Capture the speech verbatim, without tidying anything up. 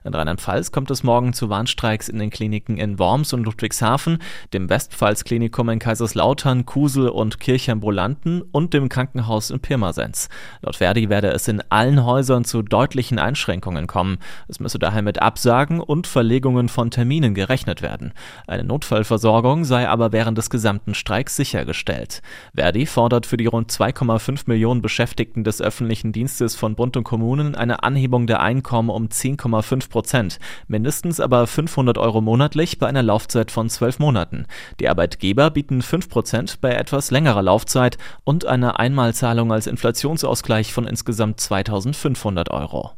In Rheinland-Pfalz kommt es morgen zu Warnstreiks in den Kliniken in Worms und Ludwigshafen, dem Westpfalz-Klinikum in Kaiserslautern, Kusel und Kirchheimbrolanden und dem Krankenhaus in Pirmasens. Laut Verdi werde es in allen Häusern zu deutlichen Einschränkungen kommen. Es müsse daher mit Absagen und Verlegungen von Terminen gerechnet werden. Eine Notfallversorgung sei aber während des gesamten Streiks sichergestellt. Verdi fordert für die rund zwei Komma fünf Millionen Beschäftigten des öffentlichen Dienstes von Bund und Kommunen eine Anhebung der Einkommen um zehn Komma fünf Prozent, mindestens aber fünfhundert Euro monatlich bei einer Laufzeit von zwölf Monaten. Die Arbeitgeber bieten fünf Prozent bei etwas längerer Laufzeit und eine Einmalzahlung als Inflationsausgleich von insgesamt zweitausendfünfhundert Euro.